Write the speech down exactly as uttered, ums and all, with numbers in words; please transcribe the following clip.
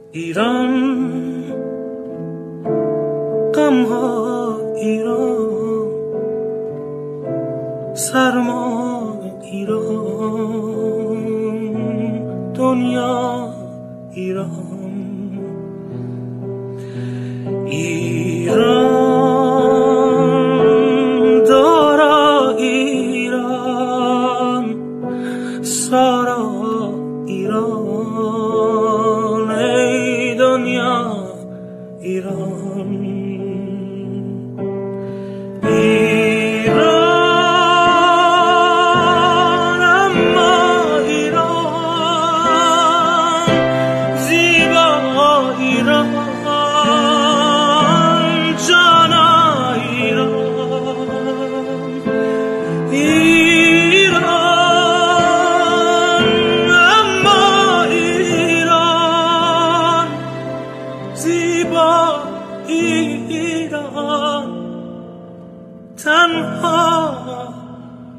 ایران غم ها ایران، سرما ایران، دنیا ایران. ایران دارا ایران، سارا ایران، ای دنیا ایران. ایران اما ایران، زیبا ایران، جانا ایران. ایران اما ایران، زیبا ایران، تنها